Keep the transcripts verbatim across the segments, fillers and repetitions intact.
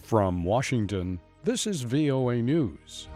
From Washington, this is V O A News.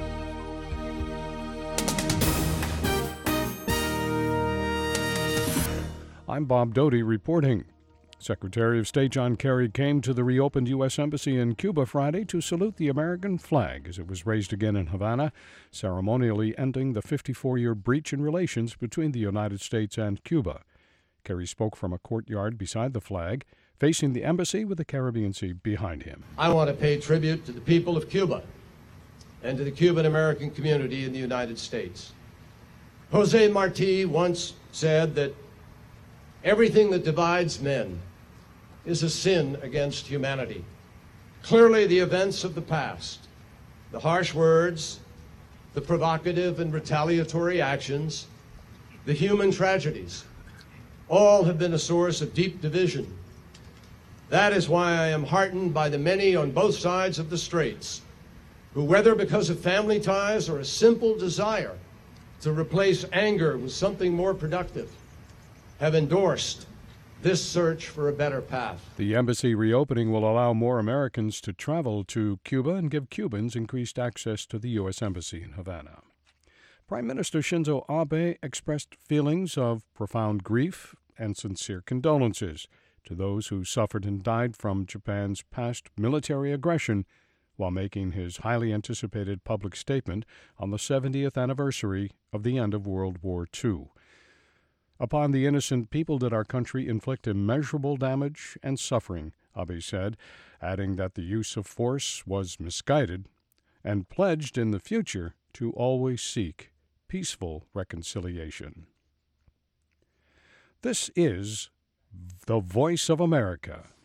I'm Bob Doty reporting. Secretary of State John Kerry came to the reopened U S Embassy in Cuba Friday to salute the American flag as it was raised again in Havana, ceremonially ending the fifty-four-year breach in relations between the United States and Cuba. Kerry spoke from a courtyard beside the flag, facing the embassy with the Caribbean Sea behind him. I want to pay tribute to the people of Cuba and to the Cuban-American community in the United States. Jose Marti once said that everything that divides men is a sin against humanity. Clearly, the events of the past, the harsh words, the provocative and retaliatory actions, the human tragedies, all have been a source of deep division. That is why I am heartened by the many on both sides of the straits who, whether because of family ties or a simple desire to replace anger with something more productive, have endorsed this search for a better path. The embassy reopening will allow more Americans to travel to Cuba and give Cubans increased access to the U S Embassy in Havana. Prime Minister Shinzo Abe expressed feelings of profound grief and sincere condolences to those who suffered and died from Japan's past military aggression while making his highly anticipated public statement on the seventieth anniversary of the end of World War Two. Upon the innocent people did our country inflict immeasurable damage and suffering, Abe said, adding that the use of force was misguided and pledged in the future to always seek peaceful reconciliation. This is the Voice of America.